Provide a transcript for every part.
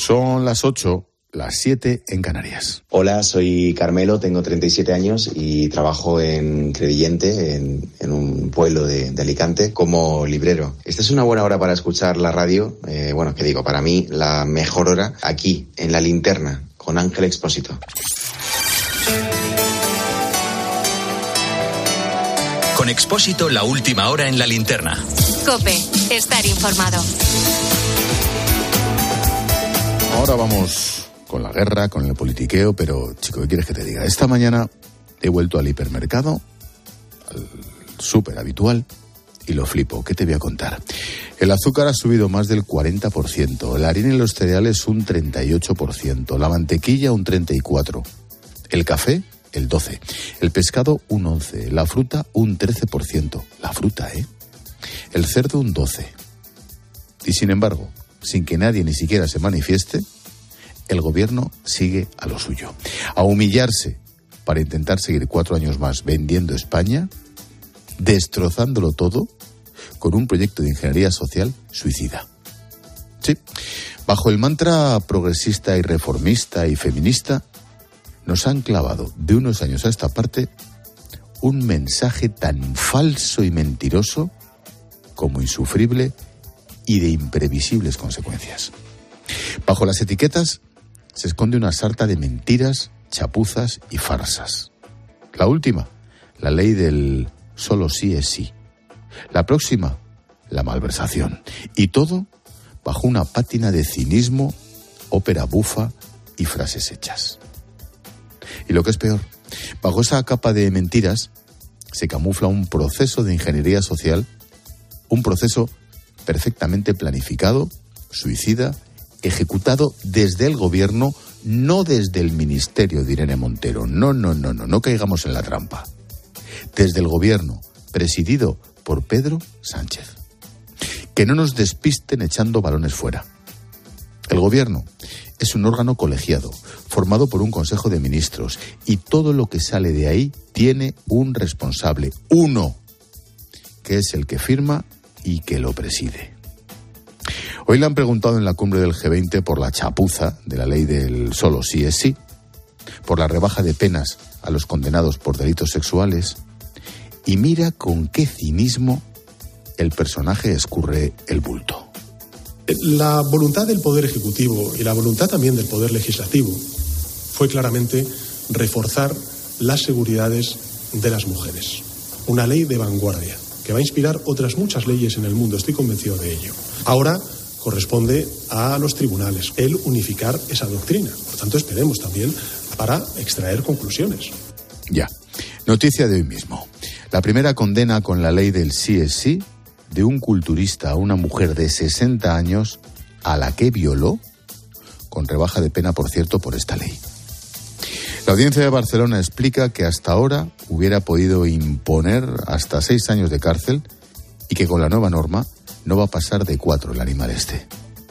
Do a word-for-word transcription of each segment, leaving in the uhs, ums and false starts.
Son las ocho, las siete en Canarias. Hola, soy Carmelo, tengo treinta y siete años y trabajo en Crevillente, en, en un pueblo de, de Alicante, como librero. Esta es una buena hora para escuchar la radio, eh, bueno, que digo, para mí la mejor hora, aquí, en La Linterna, con Ángel Expósito. Con Expósito, la última hora en La Linterna. COPE, estar informado. Ahora vamos con la guerra, con el politiqueo, pero, chico, ¿qué quieres que te diga? Esta mañana he vuelto al hipermercado, al súper habitual, y lo flipo. ¿Qué te voy a contar? El azúcar ha subido más del cuarenta por ciento, la harina y los cereales un treinta y ocho por ciento, la mantequilla un treinta y cuatro por ciento, el café el doce por ciento, el pescado un once por ciento, la fruta un trece por ciento. La fruta, ¿eh? El cerdo un doce por ciento. Y sin embargo, sin que nadie ni siquiera se manifieste, el gobierno sigue a lo suyo. A humillarse para intentar seguir cuatro años más vendiendo España, destrozándolo todo con un proyecto de ingeniería social suicida. Sí, bajo el mantra progresista y reformista y feminista, nos han clavado de unos años a esta parte un mensaje tan falso y mentiroso como insufrible y de imprevisibles consecuencias. Bajo las etiquetas se esconde una sarta de mentiras, chapuzas y farsas. La última, la ley del solo sí es sí. La próxima, la malversación. Y todo bajo una pátina de cinismo, ópera bufa y frases hechas. Y lo que es peor, bajo esa capa de mentiras se camufla un proceso de ingeniería social, un proceso perfectamente planificado, suicida, ejecutado desde el gobierno, no desde el ministerio de Irene Montero. No, no, no, no, no caigamos en la trampa. Desde el gobierno, presidido por Pedro Sánchez. Que no nos despisten echando balones fuera. El gobierno es un órgano colegiado, formado por un consejo de ministros, y todo lo que sale de ahí tiene un responsable, uno, que es el que firma y que lo preside. Hoy le han preguntado en la cumbre del G veinte por la chapuza de la ley del solo sí es sí, por la rebaja de penas a los condenados por delitos sexuales, y mira con qué cinismo el personaje escurre el bulto. La voluntad del Poder Ejecutivo y la voluntad también del Poder Legislativo fue claramente reforzar las seguridades de las mujeres. Una ley de vanguardia que va a inspirar otras muchas leyes en el mundo, estoy convencido de ello. Ahora corresponde a los tribunales el unificar esa doctrina. Por tanto, esperemos también para extraer conclusiones. Ya. Noticia de hoy mismo. La primera condena con la ley del sí es sí de un culturista a una mujer de sesenta años a la que violó, con rebaja de pena, por cierto, por esta ley. La Audiencia de Barcelona explica que hasta ahora hubiera podido imponer hasta seis años de cárcel y que con la nueva norma no va a pasar de cuatro el animal este.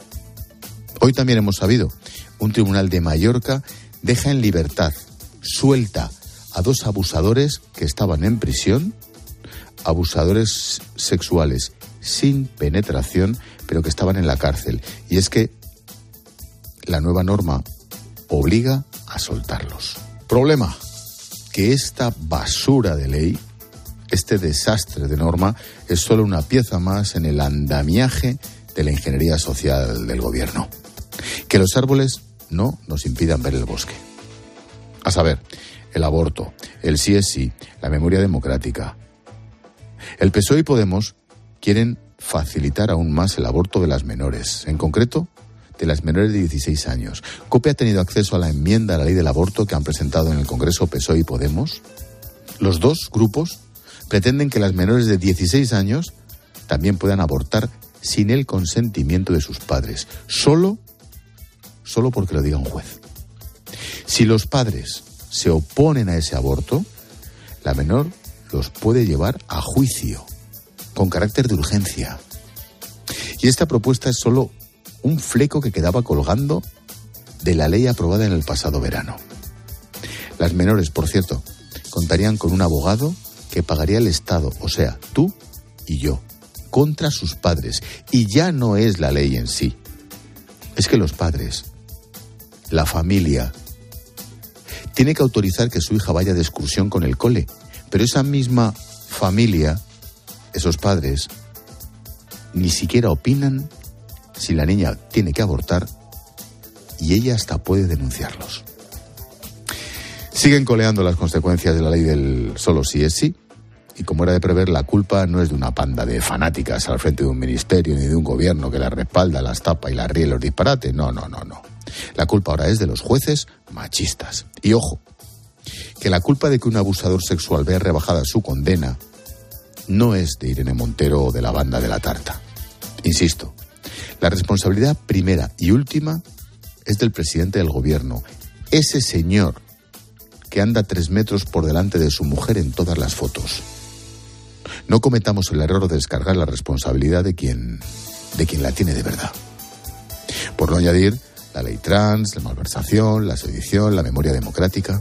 Hoy también hemos sabido, un tribunal de Mallorca deja en libertad, suelta a dos abusadores que estaban en prisión, abusadores sexuales sin penetración, pero que estaban en la cárcel. Y es que la nueva norma obliga a soltarlos. Problema, que esta basura de ley, este desastre de norma, es solo una pieza más en el andamiaje de la ingeniería social del gobierno. Que los árboles no nos impidan ver el bosque. A saber, el aborto, el sí es sí, la memoria democrática. El P S O E y Podemos quieren facilitar aún más el aborto de las menores, en concreto de las menores de dieciséis años. COPE ha tenido acceso a la enmienda a la ley del aborto que han presentado en el Congreso P S O E y Podemos. Los dos grupos pretenden que las menores de dieciséis años también puedan abortar sin el consentimiento de sus padres, solo, solo porque lo diga un juez. Si los padres se oponen a ese aborto, la menor los puede llevar a juicio, con carácter de urgencia. Y esta propuesta es solo un fleco que quedaba colgando de la ley aprobada en el pasado verano. Las menores, por cierto, contarían con un abogado que pagaría el Estado, o sea, tú y yo, contra sus padres. Y ya no es la ley en sí. Es que los padres la familia. Tiene que autorizar que su hija vaya de excursión con el cole, pero esa misma familia, esos padres, ni siquiera opinan si la niña tiene que abortar y ella hasta puede denunciarlos. Siguen coleando las consecuencias de la ley del solo sí es sí, y como era de prever, la culpa no es de una panda de fanáticas al frente de un ministerio ni de un gobierno que las respalda, las tapa y las ríe los disparates. No, no, no, no. La culpa ahora es de los jueces machistas. Y ojo, que la culpa de que un abusador sexual vea rebajada su condena no es de Irene Montero o de la banda de la tarta. Insisto, la responsabilidad primera y última es del presidente del gobierno, ese señor que anda tres metros por delante de su mujer en todas las fotos. No cometamos el error de descargar la responsabilidad de quien, de quien la tiene de verdad. Por no añadir la ley trans, la malversación, la sedición, la memoria democrática.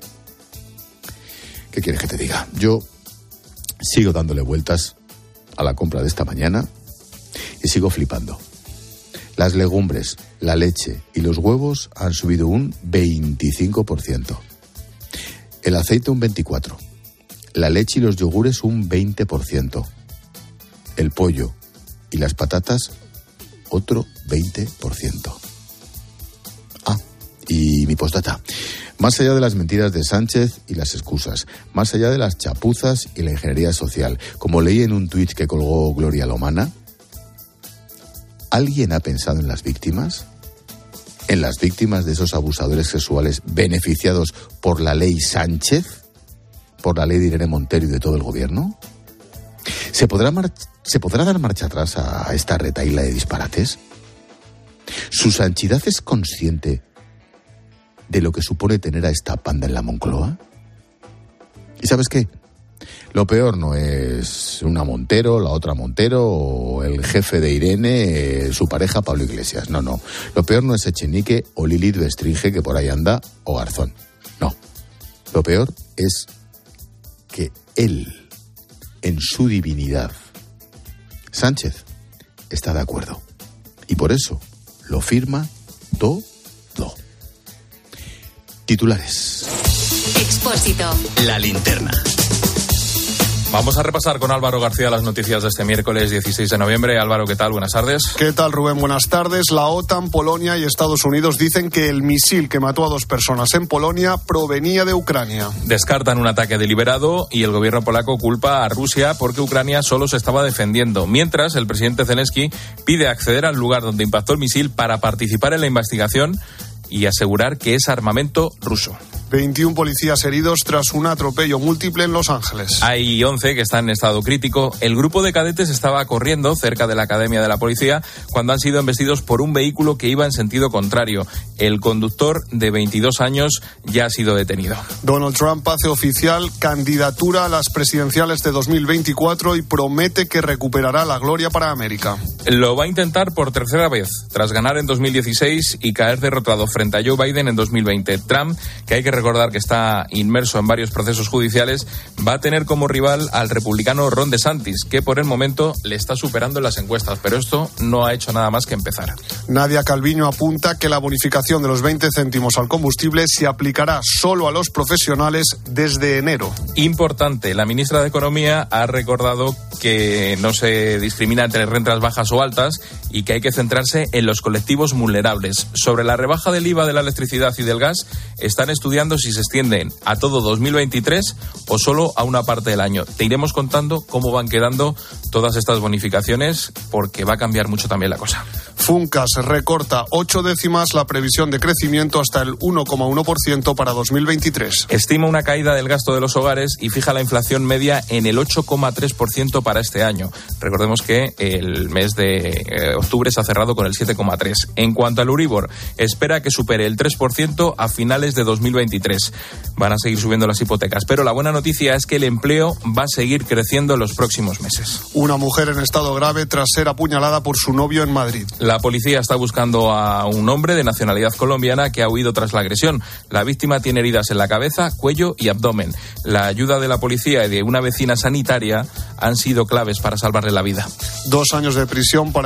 ¿Qué quieres que te diga? Yo sigo dándole vueltas a la compra de esta mañana y sigo flipando. Las legumbres, la leche y los huevos han subido un veinticinco por ciento. El aceite un veinticuatro por ciento. La leche y los yogures un veinte por ciento. El pollo y las patatas otro veinte por ciento. Ah, y mi postdata. Más allá de las mentiras de Sánchez y las excusas, más allá de las chapuzas y la ingeniería social, como leí en un tuit que colgó Gloria Lomana, ¿alguien ha pensado en las víctimas? ¿En las víctimas de esos abusadores sexuales beneficiados por la ley Sánchez? ¿Por la ley de Irene Montero y de todo el gobierno? ¿Se podrá, mar- ¿Se podrá dar marcha atrás a esta retahíla de disparates? ¿Su santidad es consciente de lo que supone tener a esta panda en la Moncloa? ¿Y sabes qué? Lo peor no es una Montero, la otra Montero, o el jefe de Irene, eh, su pareja Pablo Iglesias. No, no. Lo peor no es Echenique o Lilith Bestringe, que por ahí anda, o Garzón. No. Lo peor es que él, en su divinidad, Sánchez, está de acuerdo. Y por eso lo firma todo. Titulares. Expósito. La linterna. Vamos a repasar con Álvaro García las noticias de este miércoles dieciséis de noviembre. Álvaro, ¿qué tal? Buenas tardes. ¿Qué tal, Rubén? Buenas tardes. La OTAN, Polonia y Estados Unidos dicen que el misil que mató a dos personas en Polonia provenía de Ucrania. Descartan un ataque deliberado y el gobierno polaco culpa a Rusia porque Ucrania solo se estaba defendiendo. Mientras, el presidente Zelensky pide acceder al lugar donde impactó el misil para participar en la investigación y asegurar que es armamento ruso. veintiún policías heridos tras un atropello múltiple en Los Ángeles. Hay once que están en estado crítico. El grupo de cadetes estaba corriendo cerca de la Academia de la Policía cuando han sido embestidos por un vehículo que iba en sentido contrario. El conductor, de veintidós años, ya ha sido detenido. Donald Trump hace oficial candidatura a las presidenciales de dos mil veinticuatro y promete que recuperará la gloria para América. Lo va a intentar por tercera vez, tras ganar en dos mil dieciséis y caer derrotado frente a Joe Biden en dos mil veinte. Trump, que hay que recordar que está inmerso en varios procesos judiciales, va a tener como rival al republicano Ron DeSantis, que por el momento le está superando en las encuestas, pero esto no ha hecho nada más que empezar. Nadia Calviño apunta que la bonificación de los veinte céntimos al combustible se aplicará solo a los profesionales desde enero. Importante, la ministra de Economía ha recordado que no se discrimina entre rentas bajas o altas y que hay que centrarse en los colectivos vulnerables. Sobre la rebaja del I V A de la electricidad y del gas, están estudiando si se extienden a todo dos mil veintitrés o solo a una parte del año. Te iremos contando cómo van quedando todas estas bonificaciones, porque va a cambiar mucho también la cosa. Funcas recorta ocho décimas la previsión de crecimiento hasta el uno coma uno por ciento para dos mil veintitrés. Estima una caída del gasto de los hogares y fija la inflación media en el ocho coma tres por ciento para este año. Recordemos que el mes de eh, octubre se ha cerrado con el siete coma tres por ciento. En cuanto al Euribor, espera que supere el tres por ciento a finales de dos mil veintitrés. Van a seguir subiendo las hipotecas, pero la buena noticia es que el empleo va a seguir creciendo en los próximos meses. Una mujer en estado grave tras ser apuñalada por su novio en Madrid. La policía está buscando a un hombre de nacionalidad colombiana que ha huido tras la agresión. La víctima tiene heridas en la cabeza, cuello y abdomen. La ayuda de la policía y de una vecina sanitaria han sido claves para salvarle la vida. Dos años de prisión para el hombre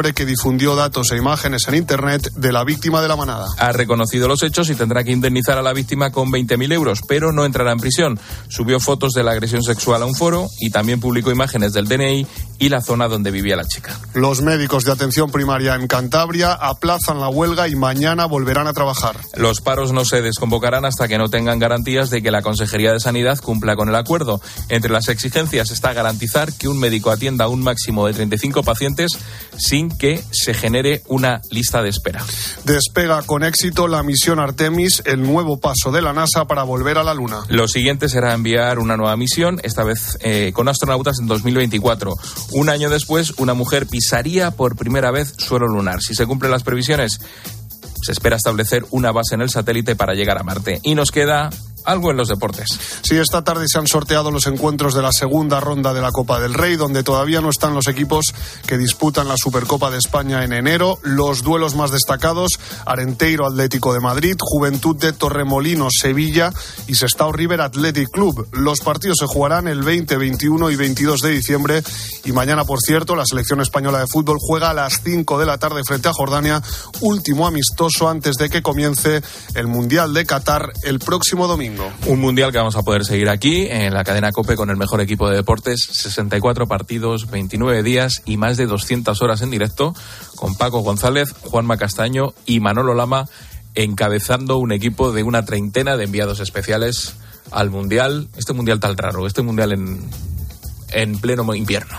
hombre que difundió datos e imágenes en Internet de la víctima de la manada. Ha reconocido los hechos y tendrá que indemnizar a la víctima con veinte mil euros, pero no entrará en prisión. Subió fotos de la agresión sexual a un foro y también publicó imágenes del D N I y la zona donde vivía la chica. Los médicos de atención primaria en Cantabria aplazan la huelga y mañana volverán a trabajar. Los paros no se desconvocarán hasta que no tengan garantías de que la Consejería de Sanidad cumpla con el acuerdo. Entre las exigencias está garantizar que un médico atienda a un máximo de treinta y cinco pacientes sin que se genere una lista de espera. Despega con éxito la misión Artemis, el nuevo paso de la NASA para volver a la Luna. Lo siguiente será enviar una nueva misión, esta vez eh, con astronautas en dos mil veinticuatro. Un año después, una mujer pisaría por primera vez suelo lunar. Si se cumplen las previsiones, se espera establecer una base en el satélite para llegar a Marte. Y nos queda algo en los deportes. Sí, esta tarde se han sorteado los encuentros de la segunda ronda de la Copa del Rey, donde todavía no están los equipos que disputan la Supercopa de España en enero. Los duelos más destacados: Arenteiro Atlético de Madrid, Juventud de Torremolinos Sevilla y Sestao River Athletic Club. Los partidos se jugarán el veinte, veintiuno y veintidós de diciembre y mañana, por cierto, la selección española de fútbol juega a las cinco de la tarde frente a Jordania, último amistoso antes de que comience el Mundial de Qatar el próximo domingo. Un mundial que vamos a poder seguir aquí en la cadena COPE con el mejor equipo de deportes, sesenta y cuatro partidos, veintinueve días y más de doscientas horas en directo, con Paco González, Juanma Castaño y Manolo Lama encabezando un equipo de una treintena de enviados especiales al mundial, este mundial tan raro, este mundial en, en pleno invierno.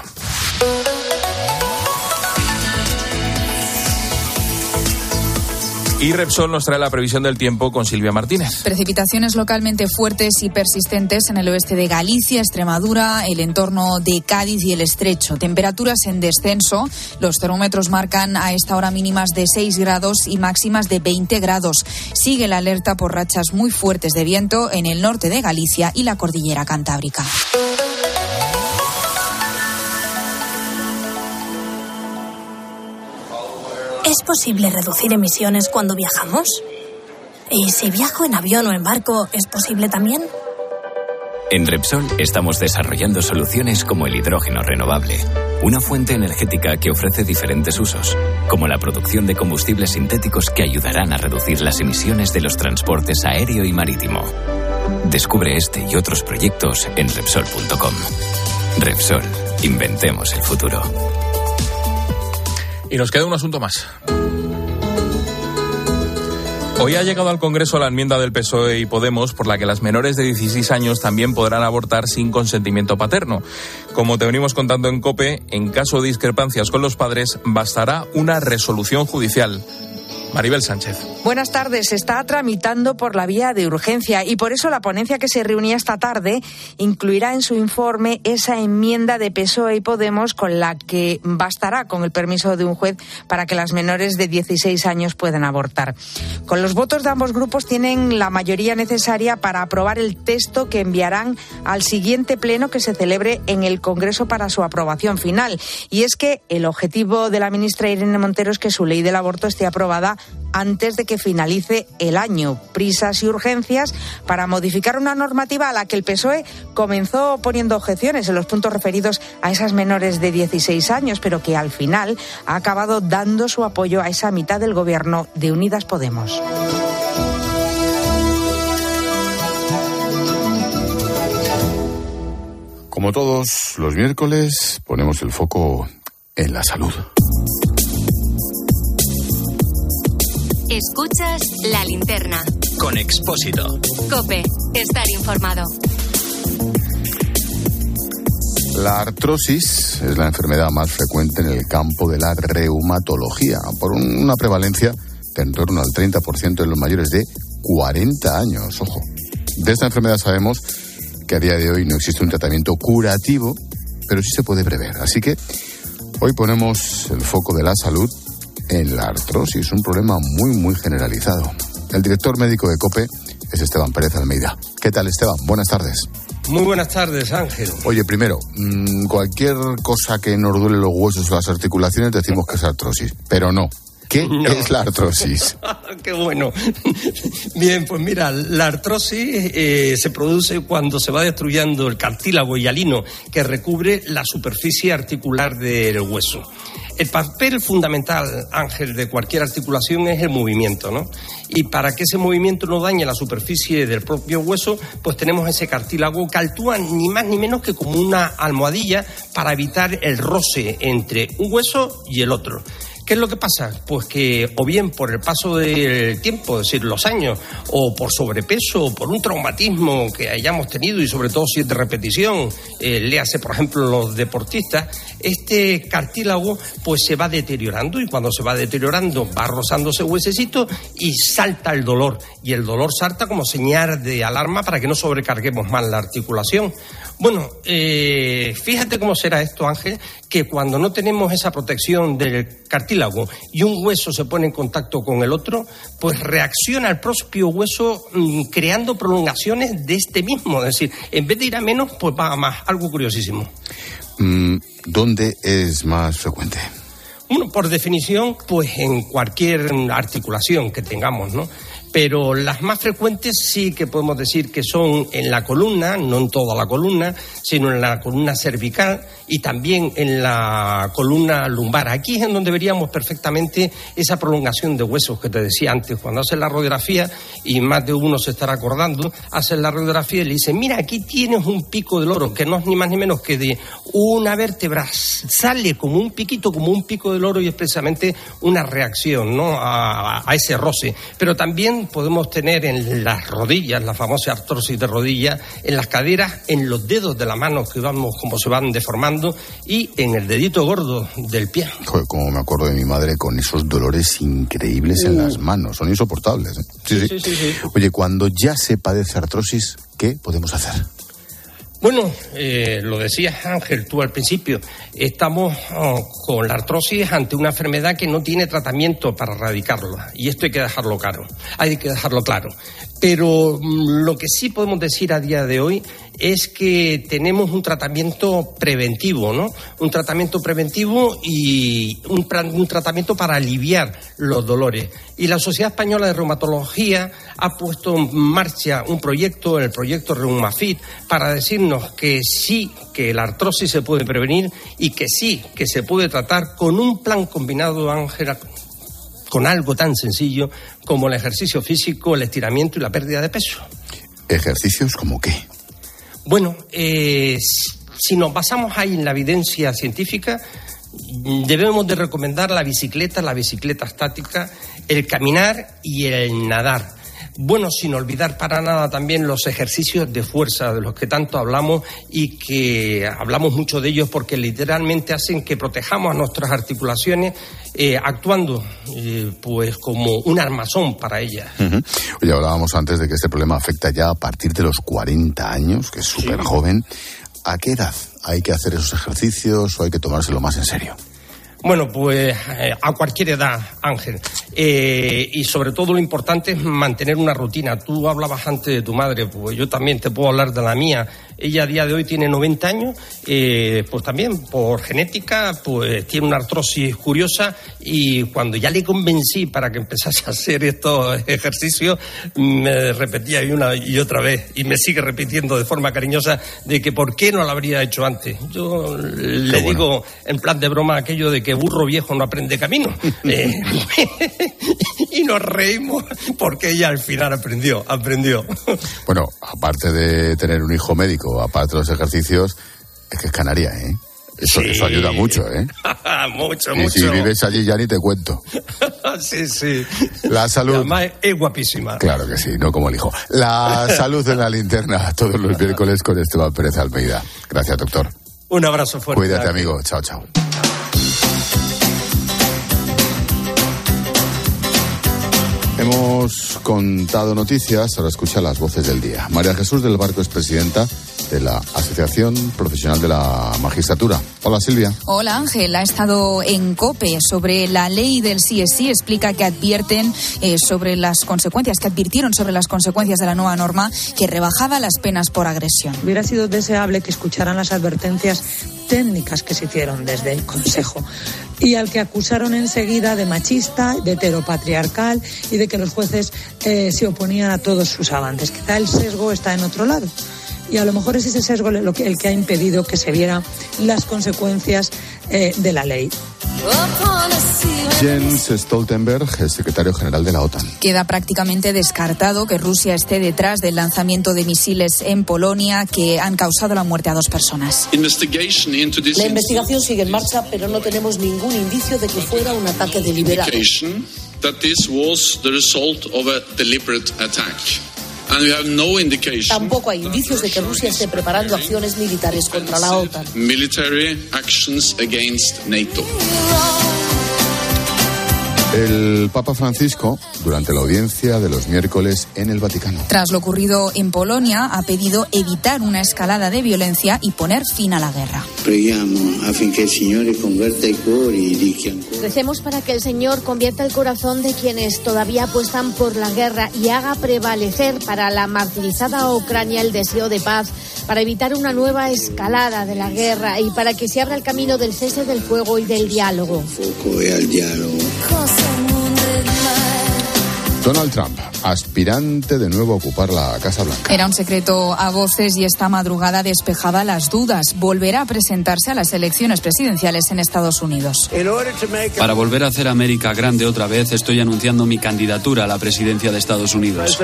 Y Repsol nos trae la previsión del tiempo con Silvia Martínez. Precipitaciones localmente fuertes y persistentes en el oeste de Galicia, Extremadura, el entorno de Cádiz y el Estrecho. Temperaturas en descenso. Los termómetros marcan a esta hora mínimas de seis grados y máximas de veinte grados. Sigue la alerta por rachas muy fuertes de viento en el norte de Galicia y la cordillera cantábrica. ¿Es posible reducir emisiones cuando viajamos? ¿Y si viajo en avión o en barco, es posible también? En Repsol estamos desarrollando soluciones como el hidrógeno renovable, una fuente energética que ofrece diferentes usos, como la producción de combustibles sintéticos que ayudarán a reducir las emisiones de los transportes aéreo y marítimo. Descubre este y otros proyectos en Repsol punto com. Repsol, inventemos el futuro. Y nos queda un asunto más. Hoy ha llegado al Congreso la enmienda del P S O E y Podemos por la que las menores de dieciséis años también podrán abortar sin consentimiento paterno. Como te venimos contando en COPE, en caso de discrepancias con los padres, bastará una resolución judicial. Maribel Sánchez. Buenas tardes. Se está tramitando por la vía de urgencia y por eso la ponencia que se reunía esta tarde incluirá en su informe esa enmienda de P S O E y Podemos con la que bastará con el permiso de un juez para que las menores de dieciséis años puedan abortar. Con los votos de ambos grupos tienen la mayoría necesaria para aprobar el texto que enviarán al siguiente pleno que se celebre en el Congreso para su aprobación final. Y es que el objetivo de la ministra Irene Montero es que su ley del aborto esté aprobada antes de que finalice el año. Prisas y urgencias para modificar una normativa a la que el P S O E comenzó poniendo objeciones en los puntos referidos a esas menores de dieciséis años, pero que al final ha acabado dando su apoyo a esa mitad del gobierno de Unidas Podemos. Como todos los miércoles, ponemos el foco en la salud. Escuchas La Linterna. Con Expósito. COPE. Estar informado. La artrosis es la enfermedad más frecuente en el campo de la reumatología, por una prevalencia de en torno al treinta por ciento en los mayores de cuarenta años. Ojo, de esta enfermedad sabemos que a día de hoy no existe un tratamiento curativo, pero sí se puede prever. Así que hoy ponemos el foco de la salud en la artrosis, un problema muy, muy generalizado. El director médico de COPE es Esteban Pérez Almeida. ¿Qué tal, Esteban? Buenas tardes. Muy buenas tardes, Ángel. Oye, primero, mmm, cualquier cosa que nos duele los huesos o las articulaciones decimos que es artrosis, pero no. ¿Qué no. es la artrosis? ¡Qué bueno! Bien, pues mira, la artrosis eh, se produce cuando se va destruyendo el cartílago hialino que recubre la superficie articular del hueso. El papel fundamental, Ángel, de cualquier articulación es el movimiento, ¿no? Y para que ese movimiento no dañe la superficie del propio hueso, pues tenemos ese cartílago que actúa ni más ni menos que como una almohadilla para evitar el roce entre un hueso y el otro. ¿Qué es lo que pasa? Pues que o bien por el paso del tiempo, es decir, los años, o por sobrepeso, o por un traumatismo que hayamos tenido, y sobre todo si es de repetición, eh, léase por ejemplo los deportistas, este cartílago pues se va deteriorando, y cuando se va deteriorando va rozándose huesecito y salta el dolor, y el dolor salta como señal de alarma para que no sobrecarguemos más la articulación. Bueno, eh, fíjate cómo será esto, Ángel, que cuando no tenemos esa protección del cartílago y un hueso se pone en contacto con el otro, pues reacciona el propio hueso mmm, creando prolongaciones de este mismo. Es decir, en vez de ir a menos, pues va a más. Algo curiosísimo. Mm, ¿Dónde es más frecuente? Bueno, por definición, pues en cualquier articulación que tengamos, ¿no? Pero las más frecuentes sí que podemos decir que son en la columna, no en toda la columna, sino en la columna cervical y también en la columna lumbar. Aquí es en donde veríamos perfectamente esa prolongación de huesos que te decía antes. Cuando haces la radiografía, y más de uno se estará acordando, haces la radiografía y le dicen, mira, aquí tienes un pico del oro, que no es ni más ni menos que de una vértebra, sale como un piquito, como un pico del oro, y es precisamente una reacción, ¿no?, a, a ese roce. Pero también podemos tener en las rodillas, la famosa artrosis de rodilla, en las caderas, en los dedos de la mano que vamos como se van deformando, y en el dedito gordo del pie. Joder, como me acuerdo de mi madre con esos dolores increíbles uh. en las manos, son insoportables, ¿eh? Sí, sí. Sí, sí, sí. Oye, cuando ya se padece artrosis, ¿qué podemos hacer? Bueno, eh, lo decías, Ángel, tú al principio, estamos oh, con la artrosis ante una enfermedad que no tiene tratamiento para erradicarla, y esto hay que dejarlo claro, hay que dejarlo claro. Pero mmm, lo que sí podemos decir a día de hoy es que tenemos un tratamiento preventivo, ¿no? Un tratamiento preventivo y un, un tratamiento para aliviar los dolores. Y la Sociedad Española de Reumatología ha puesto en marcha un proyecto, el proyecto Reumafit, para decirnos que sí, que la artrosis se puede prevenir y que sí, que se puede tratar con un plan combinado, Ángela, con algo tan sencillo como el ejercicio físico, el estiramiento y la pérdida de peso. ¿Ejercicios como qué? Bueno, eh, si nos basamos ahí en la evidencia científica, debemos de recomendar la bicicleta, la bicicleta estática, el caminar y el nadar. Bueno, sin olvidar para nada también los ejercicios de fuerza de los que tanto hablamos y que hablamos mucho de ellos porque literalmente hacen que protejamos a nuestras articulaciones eh, actuando eh, pues como un armazón para ellas. Uh-huh. Oye, hablábamos antes de que este problema afecta ya a partir de los cuarenta años, que es súper sí. joven. ¿A qué edad hay que hacer esos ejercicios o hay que tomárselo más en serio? Bueno, pues eh, a cualquier edad, Ángel. Eh, y sobre todo lo importante es mantener una rutina. Tú hablabas antes de tu madre, pues yo también te puedo hablar de la mía. Ella a día de hoy tiene noventa años, eh, pues también por genética, pues tiene una artrosis curiosa, y cuando ya le convencí para que empezase a hacer estos ejercicios, me repetía y una y otra vez, y me sigue repitiendo de forma cariñosa de que por qué no lo habría hecho antes. Yo qué le bueno. digo en plan de broma aquello de que burro viejo no aprende camino. eh, y nos reímos porque ella al final aprendió, aprendió. Bueno, aparte de tener un hijo médico, aparte de los ejercicios, es que es Canaria, ¿eh? Eso, sí. eso ayuda mucho, ¿eh? mucho, y mucho. Si vives allí ya ni te cuento. sí, sí. La salud. Además es guapísima. Claro que sí, no como el hijo. La salud en la linterna todos los miércoles con Esteban Pérez Almeida. Gracias, doctor. Un abrazo fuerte. Cuídate, amigo. Chao, chao. Hemos contado noticias, ahora escucha las voces del día. María Jesús del Barco es presidenta de la Asociación Profesional de la Magistratura. Hola, Silvia. Hola, Ángel. Ha estado en COPE sobre la ley del sí es sí. Explica que advierten eh, sobre las consecuencias, que advirtieron sobre las consecuencias de la nueva norma que rebajaba las penas por agresión. Hubiera sido deseable que escucharan las advertencias técnicas que se hicieron desde el Consejo y al que acusaron enseguida de machista, de heteropatriarcal y de que los jueces eh, se oponían a todos sus avances. Quizá el sesgo está en otro lado. Y a lo mejor es ese sesgo lo que, el que ha impedido que se vieran las consecuencias eh, de la ley. Jens Stoltenberg, el secretario general de la OTAN. Queda prácticamente descartado que Rusia esté detrás del lanzamiento de misiles en Polonia que han causado la muerte a dos personas. La investigación sigue en marcha, pero no tenemos ningún indicio de que fuera un ataque deliberado. Tampoco hay indicios de que Rusia esté preparando acciones militares contra la OTAN. El Papa Francisco, durante la audiencia de los miércoles en el Vaticano. Tras lo ocurrido en Polonia, ha pedido evitar una escalada de violencia y poner fin a la guerra. Recemos para que el Señor convierta el corazón de quienes todavía apuestan por la guerra y haga prevalecer para la martirizada Ucrania el deseo de paz, para evitar una nueva escalada de la guerra y para que se abra el camino del cese del fuego y del diálogo. Donald Trump, aspirante de nuevo a ocupar la Casa Blanca. Era un secreto a voces y esta madrugada despejaba las dudas. Volverá a presentarse a las elecciones presidenciales en Estados Unidos. Para volver a hacer América grande otra vez, estoy anunciando mi candidatura a la presidencia de Estados Unidos.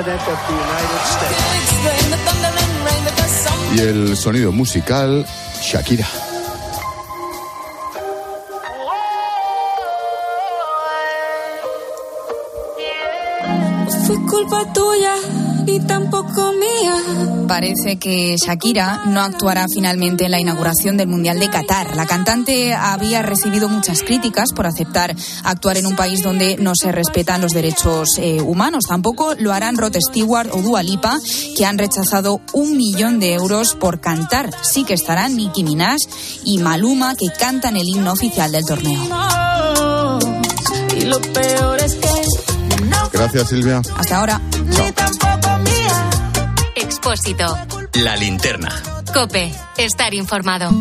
Y el sonido musical, Shakira. Fue culpa tuya y tampoco mía. Parece que Shakira no actuará finalmente en la inauguración del Mundial de Qatar. La cantante había recibido muchas críticas por aceptar actuar en un país donde no se respetan los derechos eh, humanos. Tampoco lo harán Rod Stewart o Dua Lipa, que han rechazado un millón de euros por cantar. Sí que estarán Nicki Minaj y Maluma, que cantan el himno oficial del torneo. Y lo peor es que Gracias, Silvia. Hasta ahora. Expósito. La linterna. COPE. Estar informado.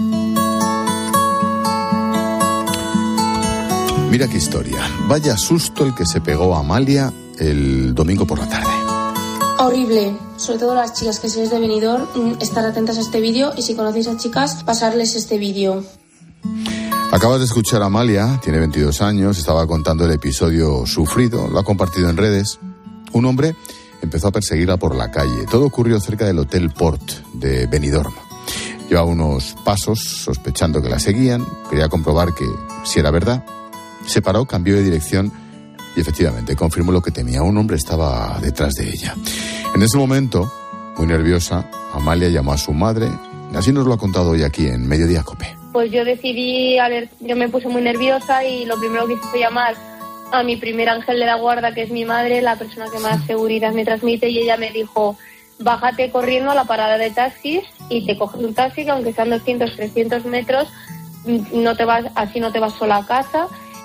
Mira qué historia. Vaya susto el que se pegó a Amalia el domingo por la tarde. Horrible. Sobre todo las chicas que sois de Benidorm, estar atentas a este vídeo y si conocéis a chicas, pasarles este vídeo. Acabas de escuchar a Amalia, tiene veintidós años, estaba contando el episodio sufrido, lo ha compartido en redes. Un hombre empezó a perseguirla por la calle. Todo ocurrió cerca del Hotel Port de Benidorm. Llevaba unos pasos sospechando que la seguían, quería comprobar que si era verdad. Se paró, cambió de dirección y efectivamente confirmó lo que temía. Un hombre estaba detrás de ella. En ese momento, muy nerviosa, Amalia llamó a su madre. Así nos lo ha contado hoy aquí en Mediodía COPE. Pues yo decidí, a ver, yo me puse muy nerviosa y lo primero que hice fue llamar a mi primer ángel de la guarda, que es mi madre, la persona que más seguridad me transmite, y ella me dijo, bájate corriendo a la parada de taxis y te coges un taxi que aunque sean doscientos, trescientos metros, no te vas, así no te vas sola a casa.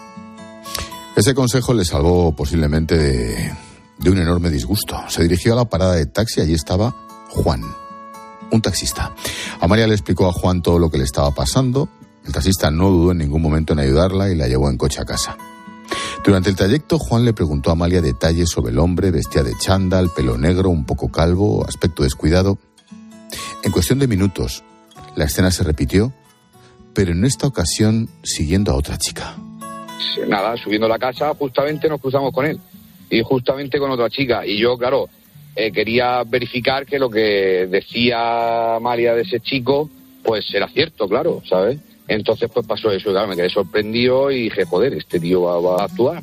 Ese consejo le salvó posiblemente de, de un enorme disgusto. Se dirigió a la parada de taxi, allí estaba Juan, un taxista. Amalia le explicó a Juan todo lo que le estaba pasando. El taxista no dudó en ningún momento en ayudarla y la llevó en coche a casa. Durante el trayecto, Juan le preguntó a Amalia detalles sobre el hombre, vestía de chándal, pelo negro, un poco calvo, aspecto descuidado. En cuestión de minutos, la escena se repitió, pero en esta ocasión siguiendo a otra chica. Nada, subiendo a la casa, justamente nos cruzamos con él y justamente con otra chica. Y yo, claro, Eh, quería verificar que lo que decía María de ese chico, pues era cierto, claro, ¿sabes? Entonces, pues pasó eso, y claro, me quedé sorprendido y dije, joder, este tío va, va a actuar.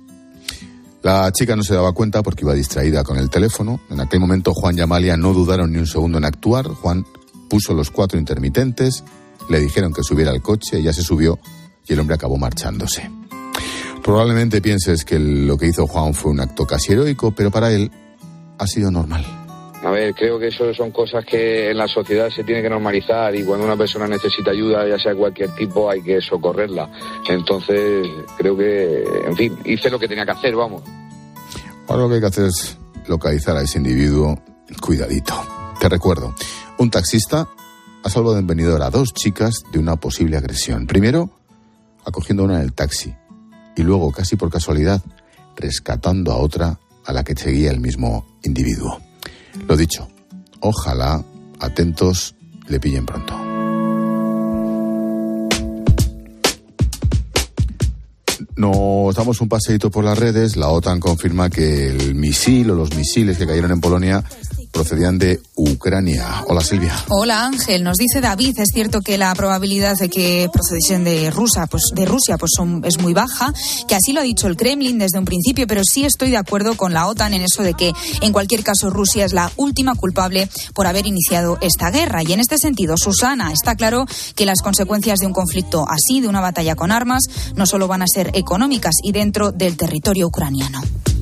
La chica no se daba cuenta porque iba distraída con el teléfono. En aquel momento, Juan y Amalia no dudaron ni un segundo en actuar. Juan puso los cuatro intermitentes, le dijeron que subiera al coche, ella se subió y el hombre acabó marchándose. Probablemente pienses que lo que hizo Juan fue un acto casi heroico, pero para él ha sido normal. A ver, creo que eso son cosas que en la sociedad se tiene que normalizar y cuando una persona necesita ayuda, ya sea de cualquier tipo, hay que socorrerla. Entonces, creo que, en fin, hice lo que tenía que hacer, vamos. Ahora lo que hay que hacer es localizar a ese individuo, cuidadito. Te recuerdo, un taxista ha salvado en Benidorm a dos chicas de una posible agresión. Primero, acogiendo a una en el taxi y luego, casi por casualidad, rescatando a otra a la que seguía el mismo individuo. Lo dicho, ojalá, atentos, le pillen pronto. Nos damos un paseíto por las redes. La OTAN confirma que el misil o los misiles que cayeron en Polonia procedían de Ucrania. Hola, Silvia. Hola, Ángel. Nos dice David, es cierto que la probabilidad de que procediesen de Rusia, pues de Rusia, pues son, es muy baja, que así lo ha dicho el Kremlin desde un principio, pero sí estoy de acuerdo con la OTAN en eso de que, en cualquier caso, Rusia es la última culpable por haber iniciado esta guerra. Y en este sentido, Susana, está claro que las consecuencias de un conflicto así, de una batalla con armas, no solo van a ser económicas y dentro del territorio ucraniano.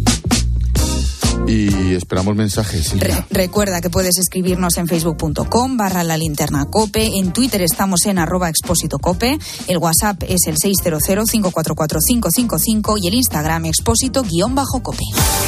Y esperamos mensajes. Re- recuerda que puedes escribirnos en facebook.com barra la linterna cope. En Twitter estamos en arroba expósito cope. El WhatsApp es el seis cero cero, cinco cuatro cuatro, cinco cinco cinco y el Instagram expósito guión bajo cope.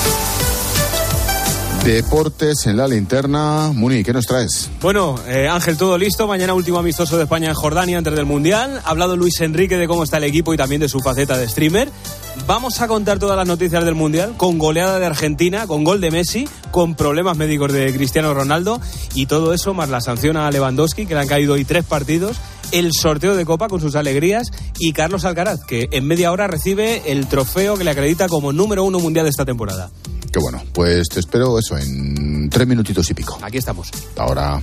Deportes en la linterna. Muni, ¿qué nos traes? Bueno, eh, Ángel, todo listo. Mañana último amistoso de España en Jordania antes del Mundial. Ha hablado Luis Enrique de cómo está el equipo y también de su faceta de streamer. Vamos a contar todas las noticias del Mundial, con goleada de Argentina, con gol de Messi, con problemas médicos de Cristiano Ronaldo y todo eso más la sanción a Lewandowski, que le han caído hoy tres partidos, el sorteo de Copa con sus alegrías y Carlos Alcaraz, que en media hora recibe el trofeo que le acredita como número uno mundial de esta temporada. Qué bueno, pues te espero eso en tres minutitos y pico. Aquí estamos. Ahora.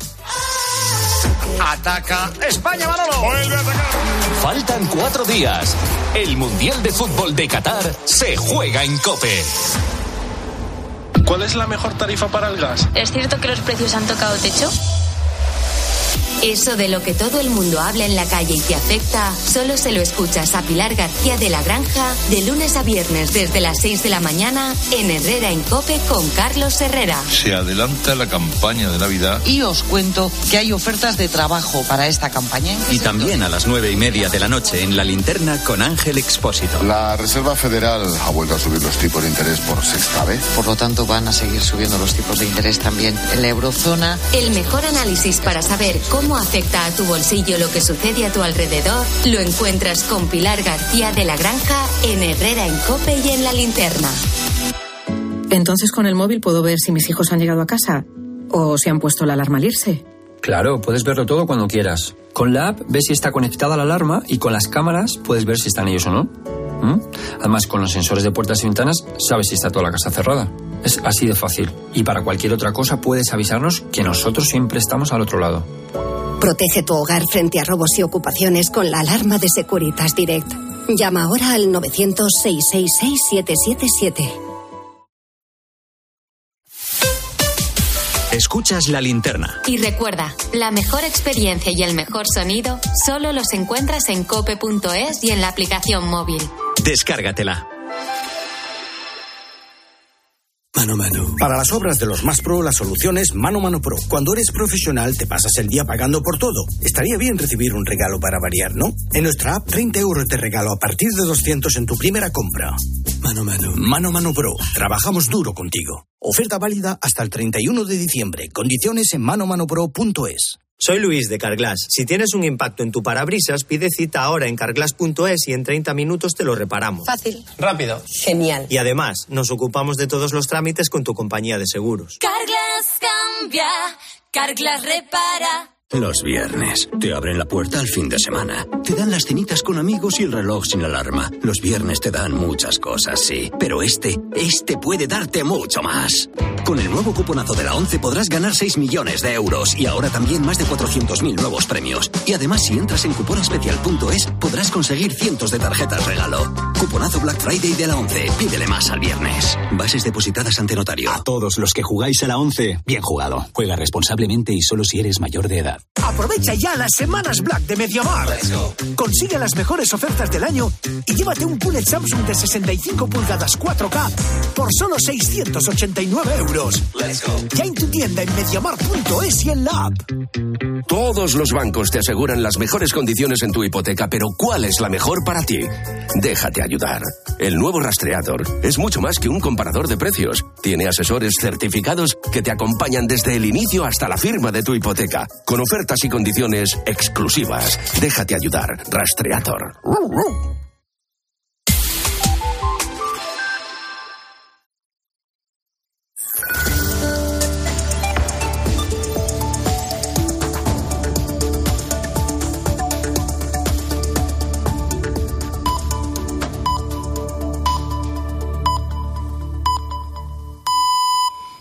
Ataca España, Manolo. Vuelve a atacar. Faltan cuatro días. El Mundial de Fútbol de Qatar se juega en COPE. ¿Cuál es la mejor tarifa para el gas? ¿Es cierto que los precios han tocado techo? Eso de lo que todo el mundo habla en la calle y te afecta, solo se lo escuchas a Pilar García de la Granja de lunes a viernes desde las seis de la mañana en Herrera en COPE con Carlos Herrera. Se adelanta la campaña de Navidad. Y os cuento que hay ofertas de trabajo para esta campaña. Y también a las nueve y media de la noche en La Linterna con Ángel Expósito. La Reserva Federal ha vuelto a subir los tipos de interés por sexta vez. Por lo tanto, van a seguir subiendo los tipos de interés también en la eurozona. El mejor análisis para saber cómo afecta a tu bolsillo lo que sucede a tu alrededor lo encuentras con Pilar García de la Granja en Herrera en COPE y en La Linterna. Entonces con el móvil puedo ver si mis hijos han llegado a casa o si han puesto la alarma al irse. Claro, puedes verlo todo cuando quieras. Con la app ves si está conectada la alarma y con las cámaras puedes ver si están ellos o no. ¿Mm? Además, con los sensores de puertas y ventanas sabes si está toda la casa cerrada. Es así de fácil. Y para cualquier otra cosa puedes avisarnos que nosotros siempre estamos al otro lado. Protege tu hogar frente a robos y ocupaciones con la alarma de Securitas Direct. Llama ahora al novecientos, seiscientos sesenta y seis, siete siete siete. Escuchas La Linterna. Y recuerda, la mejor experiencia y el mejor sonido solo los encuentras en cope punto es y en la aplicación móvil. Descárgatela. Mano Mano. Para las obras de los más pro, la solución es Mano Mano Pro. Cuando eres profesional, te pasas el día pagando por todo. Estaría bien recibir un regalo para variar, ¿no? En nuestra app, treinta euros de regalo a partir de doscientos en tu primera compra. Mano Mano. Mano Mano Pro. Trabajamos duro contigo. Oferta válida hasta el treinta y uno de diciembre. Condiciones en mano mano pro punto es. Soy Luis de Carglass. Si tienes un impacto en tu parabrisas, pide cita ahora en carglass punto es y en treinta minutos te lo reparamos. Fácil. Rápido. Genial. Y además, nos ocupamos de todos los trámites con tu compañía de seguros. Carglass cambia, Carglass repara. Los viernes. Te abren la puerta al fin de semana. Te dan las cenitas con amigos y el reloj sin alarma. Los viernes te dan muchas cosas, sí. Pero este, este puede darte mucho más. Con el nuevo cuponazo de la ONCE podrás ganar seis millones de euros. Y ahora también más de cuatrocientos mil nuevos premios. Y además, si entras en cupón especial punto es, podrás conseguir cientos de tarjetas regalo. Cuponazo Black Friday de la ONCE. Pídele más al viernes. Bases depositadas ante notario. A todos los que jugáis a la ONCE, bien jugado. Juega responsablemente y solo si eres mayor de edad. Aprovecha ya las semanas Black de MediaMarkt. Consigue las mejores ofertas del año y llévate un Q L E D Samsung de sesenta y cinco pulgadas cuatro K por solo seiscientos ochenta y nueve euros. Ya en tu tienda en mediamarkt punto es y en la app. Todos los bancos te aseguran las mejores condiciones en tu hipoteca, pero ¿cuál es la mejor para ti? Déjate ayudar. El nuevo Rastreator es mucho más que un comparador de precios. Tiene asesores certificados que te acompañan desde el inicio hasta la firma de tu hipoteca, con ofertas y condiciones exclusivas. Déjate ayudar. Rastreator.